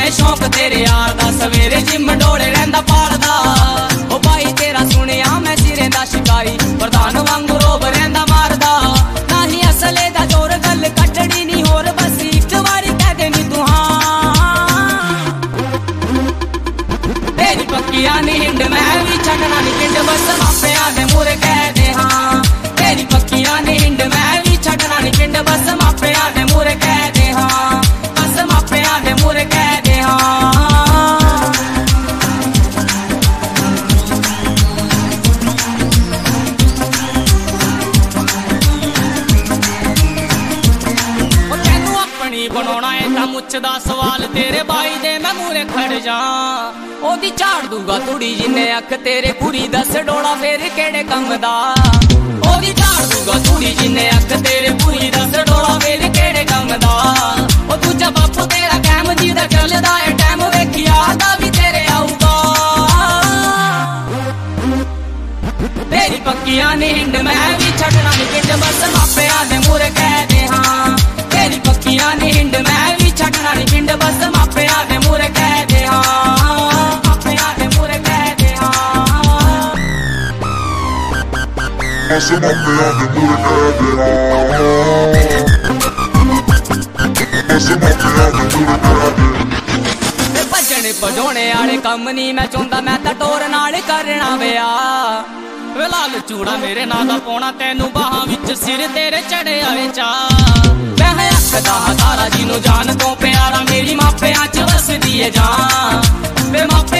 शौक तेरे यार दा सवेरे जिम डोले रहिंदा पालदा ओ भाई तेरा सुनिया मैं सिरे दा शिकारी प्रधान वांगू रोब रहिंदा मारदा नाही असले दा जोर गल कटड़ी नहीं होर बस एक बारी कह देनी तू हां तेरी पक्कियां नी हिंड मैं भी छड़ना नी पिंड बस मापियां दे मूरे कह दे हां तेरी पक्कियां नी हिंड मैं भी छड़ना नी पिंड बस मापियां दे मूरे कह दे हां बस मापियां दे मूरे कह दे हां बनाना है ता मुझदा सवाल तेरे भाई दे मैं मूरे खड़ जा ओदी झाड़ दूंगा तुड़ी जिन्ने अख तेरे पूरी दस डोला फिर केड़े कम दा ओदी झाड़ दूंगा तुड़ी जिन्ने अख तेरे पूरी दस डोला फिर केड़े कम दा ओ दूजा बापू तेरा कैम जी दा चलदा है टाइम वेखिया दा भी तेरे आऊगा तेरी पक्कियां नी हिंड मैं भी छड़ना नी पिंड बस मापियां दे मूरे कह दे हां तेरी पक्कियां नी हिंड मैं भी छड़ना नी पिंड बस मापियां दे मूरे कह दे हां मापियां दे मूरे कह दे हां बस मापियां दे मूरे कह दे हां बस मापियां दे मूरे कह दे भजने भजोने आले कम नी मैं चाहुंदा मैं तां टोर नाल करना विया वे लाल चूड़ा मेरे नां दा पाउणा तैनू बाहां विच सिर तेरे चढ़े आए चा मैं अखदा तारा जी नू जान तो प्यारा मेरी मापियां च वसदी है जान वे मापे